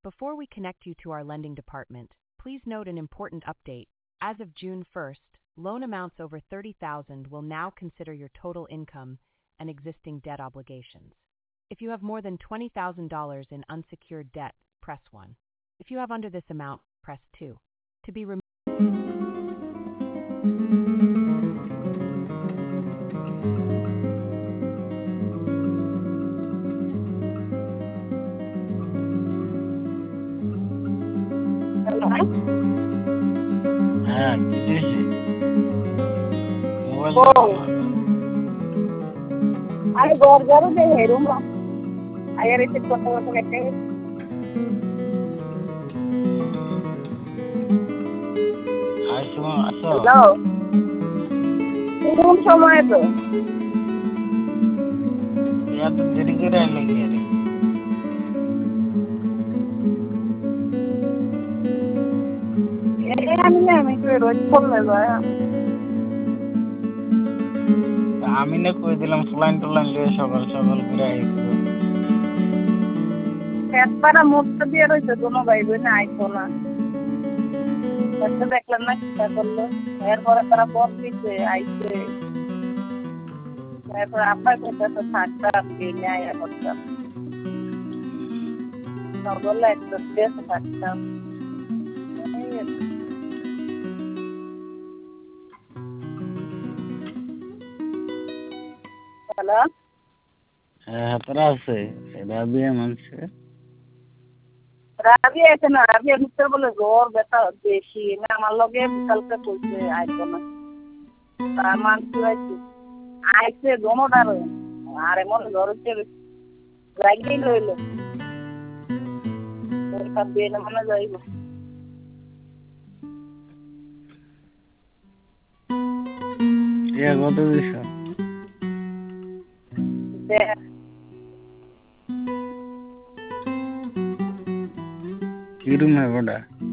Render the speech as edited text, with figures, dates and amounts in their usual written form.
Before we connect you to our lending department, please note an important update. As of June 1st, loan amounts over $30,000 will now consider your total income and existing debt obligations. If you have more than $20,000 in unsecured debt, press 1. If you have under this amount, press 2. To be removed. হ্যাঁ কিসে mobile আরে গরগর দে হেরুম আয়ার এসে কত কত কেটে আসো আসো hello কোন সময় তো এত দেরি করে আইলে কি রে আমি তো রোজ বললে যায় আমি না কই দিলাম স্লাইন টলাইন লিয়ে সকাল সকাল করে আইছো একবারে মুখটা দিয়ে রইছে কোনো ভাই বোন আইতো না একটা দেখলাম না চিন্তা করলো এরপরে তারা বল দিচ্ছে আইছে এরপর আপনার কাছে তো থাকতাম কিনে আয়া করতাম বললে একটা দেশে থাকতাম হ্যালো হ্যাঁ তারা আছে রাবিয়া মানছে রাবি আছে না রাবি মুখের বলে জ্বর ব্যথা বেশি না আমার লগে বিকালকে কইছে আইতো না তার মানছি আইছে দোনোটার আর এমন জ্বর হচ্ছে রাগিয়ে লইল পরীক্ষা দিয়ে না মানে যাইব কত দিছ কি রুম है बड़ा